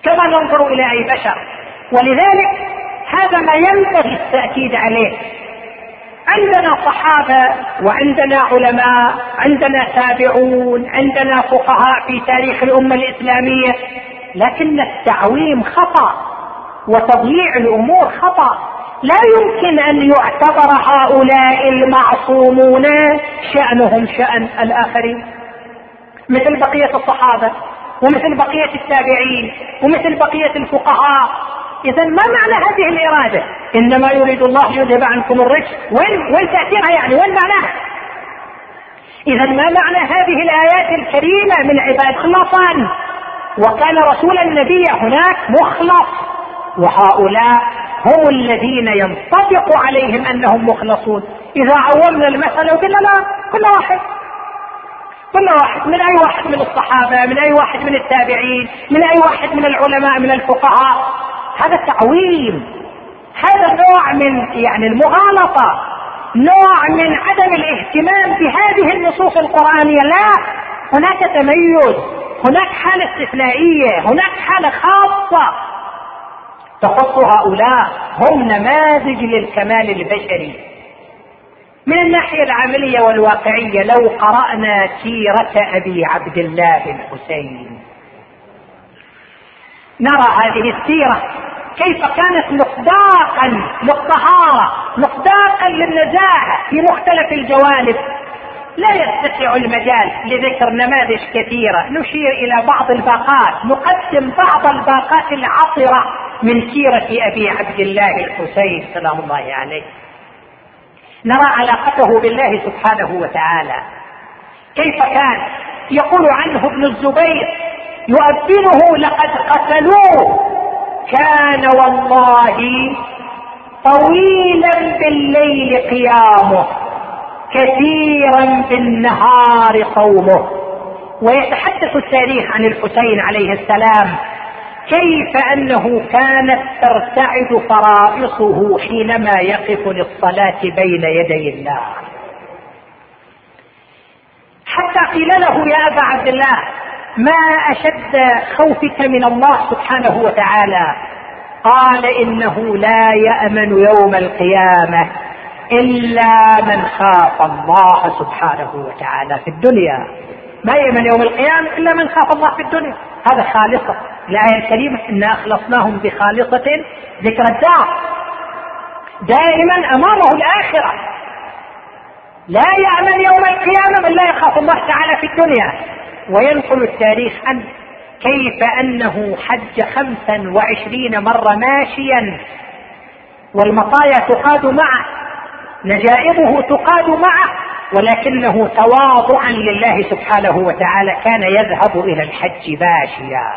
كما ننظر إلى أي بشر. ولذلك هذا ما ينبغي التأكيد عليه. عندنا صحابة وعندنا علماء، عندنا تابعون، عندنا فقهاء في تاريخ الأمة الإسلامية، لكن التعويم خطأ وتضييع الأمور خطأ. لا يمكن أن يعتبر هؤلاء المعصومون شأنهم شأن الآخرين، مثل بقية الصحابة ومثل بقية التابعين ومثل بقية الفقهاء. إذن ما معنى هذه الإرادة؟ إنما يريد الله يذهب عنكم الرجس. وين وين تأثيرها يعني؟ وين معناها؟ إذن ما معنى هذه الآيات الكريمة من عباد خلصا؟ وكان رسول النبي هناك مخلص، وهؤلاء هم الذين ينطبق عليهم أنهم مخلصون. إذا عومنا المثل وقلنا لا، كل واحد كل واحد من أي واحد من الصحابة، من أي واحد من التابعين، من أي واحد من العلماء من الفقهاء، هذا تعويم، هذا نوع من يعني المغالطة، نوع من عدم الاهتمام بهذه النصوص القرآنية. لا، هناك تميز، هناك حالة استثنائية، هناك حالة خاصة تخص هؤلاء، هم نماذج للكمال البشري. من الناحية العملية والواقعية، لو قرأنا سيرة أبي عبد الله الحسين نرى هذه السيرة كيف كانت مصداقا للطهارة، مصداقا للنزاهة في مختلف الجوانب. لا يتسع المجال لذكر نماذج كثيرة، نشير إلى بعض الباقات، نقدم بعض الباقات العطرة من سيرة أبي عبد الله الحسين سلام الله عليه. نرى علاقته بالله سبحانه وتعالى، كيف كان يقول عنه ابن الزبير يؤذنه لقد قتلوه، كان والله طويلا بالليل قيامه كثيرا بالنهار صومه. ويتحدث التاريخ عن الحسين عليه السلام كيف أنه كانت ترتعد فرائصه حينما يقف للصلاة بين يدي الله، حتى قيل له يا أبا عبد الله ما أشد خوفك من الله سبحانه وتعالى؟ قال إنه لا يأمن يوم القيامة إلا من خاف الله سبحانه وتعالى في الدنيا. ما يأمن يوم القيامة إلا من خاف الله في الدنيا. هذا خالصة الآية الكريمة إنا أخلصناهم بخالصة ذكر الدار، دائما أمامه الآخرة. لا يأمن يوم القيامة إلا يخاف الله تعالى في الدنيا. وينقل التاريخ عنه كيف أنه حج خمسا وعشرين مرة ماشيا، والمطايا تقاد معه، نجائبه تقاد معه، ولكنه تواضعا لله سبحانه وتعالى كان يذهب إلى الحج ماشيا.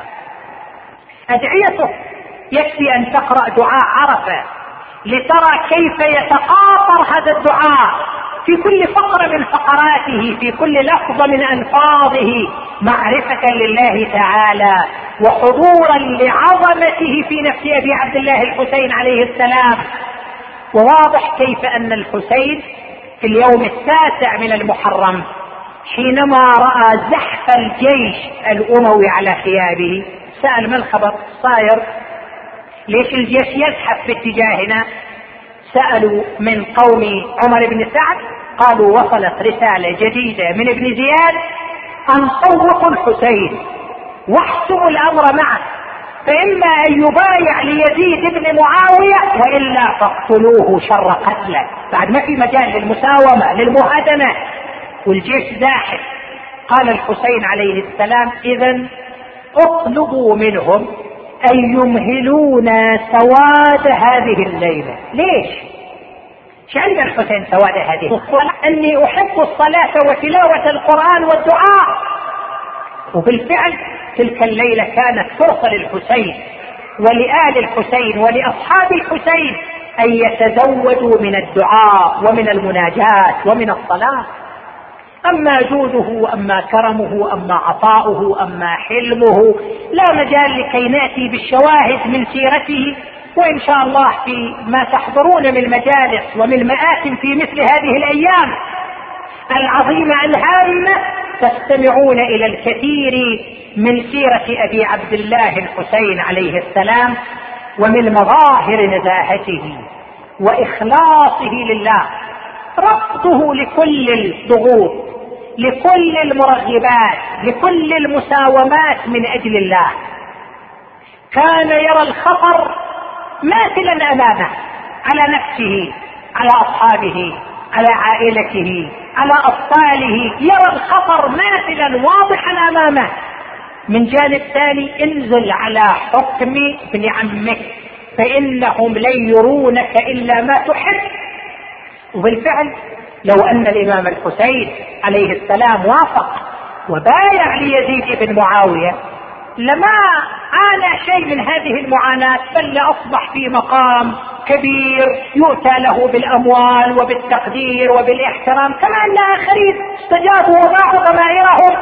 أدعيته يكفي أن تقرأ دعاء عرفة لترى كيف يتقاطر هذا الدعاء في كل فقرة من فقراته، في كل لفظة من ألفاظه، معرفة لله تعالى وحضورا لعظمته في نفس أبي عبد الله الحسين عليه السلام. وواضح كيف أن الحسين في اليوم التاسع من المحرم حينما رأى زحف الجيش الأموي على ثيابه سأل ما الخبر صاير؟ ليش الجيش يزحف باتجاهنا؟ سألوا من قوم عمر بن سعد قالوا وصلت رسالة جديدة من ابن زياد أن طوقوا الحسين واحسموا الأمر معه، فإما أن يبايع ليزيد بن معاوية وإلا فاقتلوه شر قتله. بعد ما في مجال للمساومة للمهادنة والجيش زاحف. قال الحسين عليه السلام إذن اطلبوا منهم أن يمهلونا سواد هذه الليلة. ليش؟ ايش عند الحسين سواد هذه؟ أني أحب الصلاة وتلاوة القرآن والدعاء. وبالفعل تلك الليلة كانت فرصة للحسين ولآل الحسين ولأصحاب الحسين أن يتزودوا من الدعاء ومن المناجاة ومن الصلاة. أما جوده، أما كرمه، أما عطاؤه، أما حلمه، لا مجال لكي نأتي بالشواهد من سيرته. وإن شاء الله في ما تحضرون من مجالس ومن مآتم في مثل هذه الأيام العظيمة الهامة تستمعون إلى الكثير من سيرة أبي عبد الله الحسين عليه السلام ومن مظاهر نزاهته وإخلاصه لله، رفضه لكل الضغوط، لكل المرغبات، لكل المساومات من أجل الله. كان يرى الخطر ماثلا أمامه، على نفسه، على أصحابه، على عائلته، على أطفاله، يرى الخطر ماثلا واضحا أمامه. من جانب ثاني انزل على حكم ابن عمك فإنهم لن يرونك إلا ما تحب. وبالفعل لو أن الإمام الحسين عليه السلام وافق وبايع ليزيد بن معاوية لما عانى شيء من هذه المعاناة، بل أصبح في مقام كبير يؤتى له بالأموال وبالتقدير وبالاحترام كما أن آخرين استجابوا وضاعوا ضمائرهم.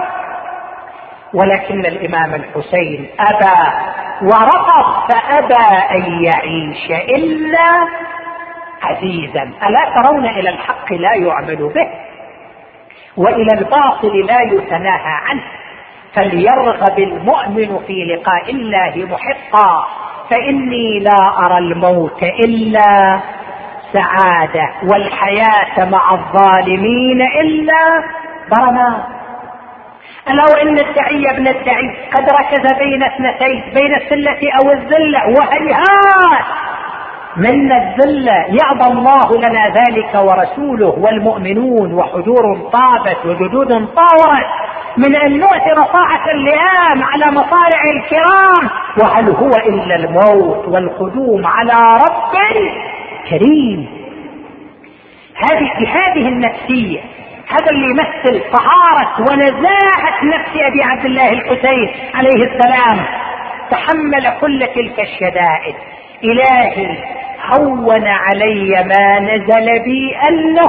ولكن الإمام الحسين أبى ورفض، فأبى أن يعيش إلا عزيزا. ألا ترون إلى الحق لا يعمل به وإلى الباطل لا يتناهى عنه؟ فليرغب المؤمن في لقاء الله محقا، فإني لا أرى الموت إلا سعادة والحياة مع الظالمين إلا برما. ألو إن الدعي ابن الدعي قد ركز بين اثنتين، بين السلة أو الذلة، وهيهات من الذلة يأبى الله لنا ذلك ورسوله والمؤمنون، وحجور طابت وجدود طاورت من أن نؤثر طاعة اللئام على مصارع الكرام، وهل هو إلا الموت والقدوم على رب كريم. هذه بهذه النفسية، هذا اللي يمثل طهارة ونزاهة نفس أبي عبد الله الحسين عليه السلام، تحمل كل تلك الشدائد. إلهي هون علي ما نزل بي أنه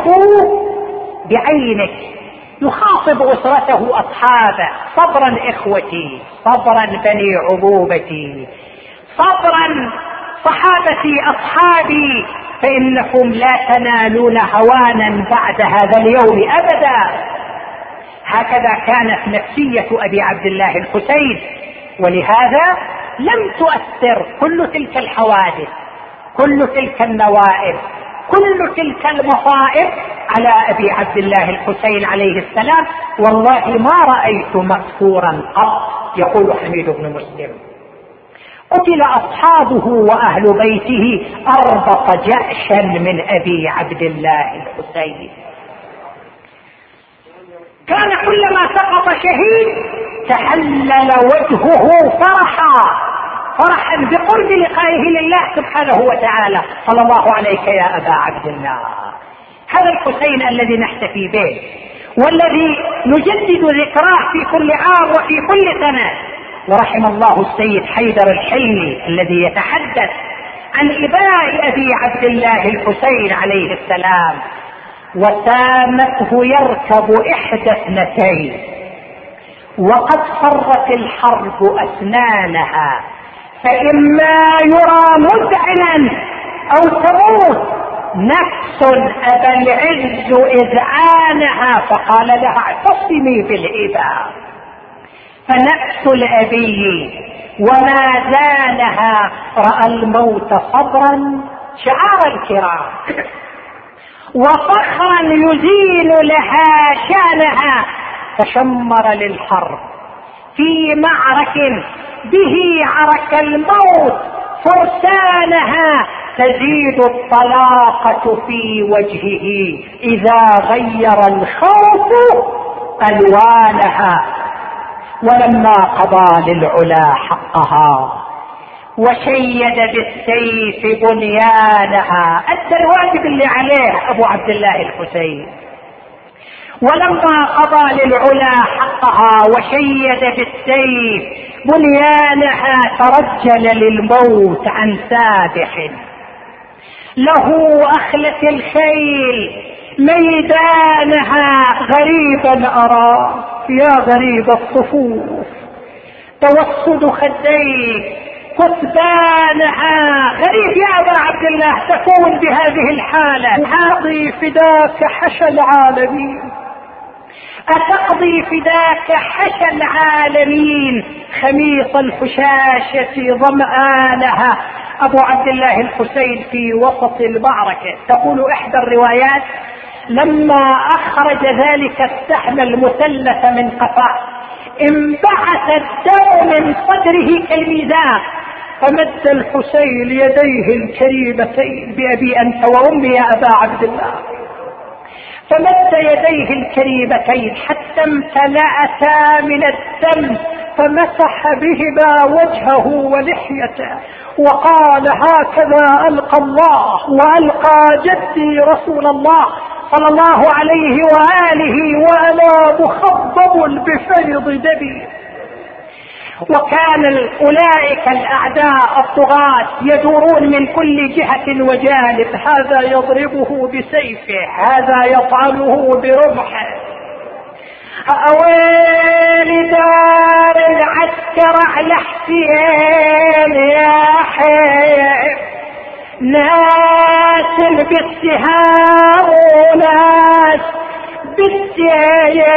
بعينك يخاطب أسرته أصحابه: صبرا إخوتي، صبرا بني عبوبتي، صبرا صحابتي أصحابي، فإنكم لا تنالون هوانا بعد هذا اليوم أبدا. هكذا كانت نفسية أبي عبد الله الحسين، ولهذا لم تؤثر كل تلك الحوادث، كل تلك النوائب، كل تلك المصائب على أبي عبد الله الحسين عليه السلام. والله ما رأيت مكسورا قط. يقول حميد بن مسلم: قتل أصحابه وأهل بيته أربط جأشا من أبي عبد الله الحسين. كان كلما سقط شهيد تحلل وجهه فرحا، فرحا بقرب لقائه لله سبحانه وتعالى. صلى الله عليك يا أبا عبد الله. هذا الحسين الذي نحتفي به والذي نجدد ذكراه في كل عام وفي كل سنة. ورحم الله السيد حيدر الحلمي الذي يتحدث عن إباء أبي عبد الله الحسين عليه السلام: وسامته يركب إحدى اثنتين، وقد صرت الحرب أسنانها، فإما يرى مذعنا أو تموت نفس أبى العز إذعانها، فقال لها: اعتصمي بالإباء. فنفس الأبي وما زالها رأى الموت صبرا شعار الكرام، وفخرا يزين لها شانها، فشمر للحرب في معرك به عرك الموت فرسانها، تزيد الطلاقة في وجهه إذا غير الخوف ألوانها. ولما قضى للعلا حقها وشيد بالسيف بنيانها، أدى الواجب اللي عليه أبو عبد الله الحسين. ولما قضى للعلا حقها وشيد بالسيف بنيانها، ترجل للموت عن سابح له أخلت الخيل ميدانها. غريبا أرى يا غريب الصفوف توسد خديك كثبانها. غريب يا أبا عبد الله تكون بهذه الحالة. هذه فداك حشى العالمين. أتقضي فداك حشى العالمين خميص الحشاشة ظمآنها. أبو عبد الله الحسين في وسط المعركة، تقول إحدى الروايات لما أخرج ذلك السهم المثلث من قفاه انبعث الدم من صدره كالميزان، فمد الحسين يديه الكريمتين بأبي أنت وأمي يا أبا عبد الله، فمد يديه الكريمتين حتى امتلأتا من الدم، فمسح بهما وجهه ولحيته وقال هكذا ألقى الله وألقى جدي رسول الله صلى الله عليه وآله وأنا مخضب بفيض دمي. وكان أولئك الأعداء الطغاة يدورون من كل جهة وجانب، هذا يضربه بسيفه، هذا يطعنه برمحه. أويل دار العسكر على حسين يا حي، ناس بالسهام وناس بالسيف،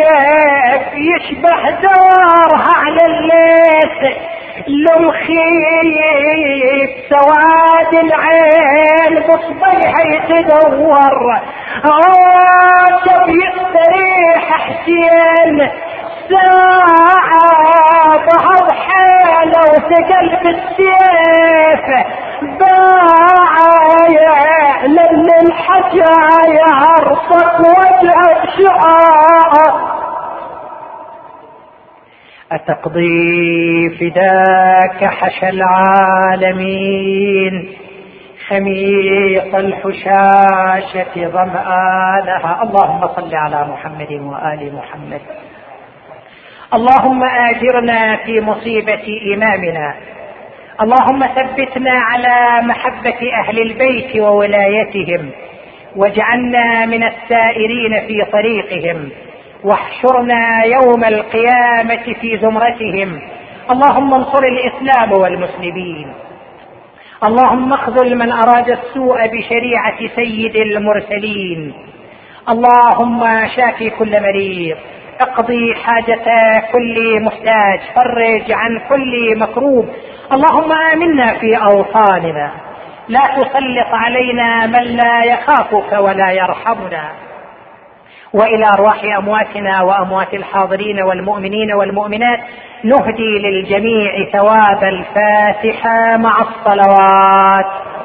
يشبه دارها على الليث لمخيف، سواد العين بصبيها يتدور، عاتب يستريح حسين ساعة ظهر حاله وثقل بالسيف، باعة يعلن الحجا يهرصك وجهك شعاع. أتقضي فداك حشى العالمين خميص الحشاشة ظمآنها. اللهم صل على محمد وآل محمد. اللهم آجرنا في مصيبة إمامنا، اللهم ثبتنا على محبة أهل البيت وولايتهم، واجعلنا من السائرين في طريقهم، واحشرنا يوم القيامة في زمرتهم. اللهم انصر الإسلام والمسلمين، اللهم اخذل من أراد السوء بشريعة سيد المرسلين. اللهم شافي كل مريض، اقضي حاجة كل محتاج، فرج عن كل مكروب. اللهم آمنا في أوطاننا، لا تسلط علينا من لا يخافك ولا يرحمنا. وإلى أرواح أمواتنا وأموات الحاضرين والمؤمنين والمؤمنات نهدي للجميع ثواب الفاتحة مع الصلوات.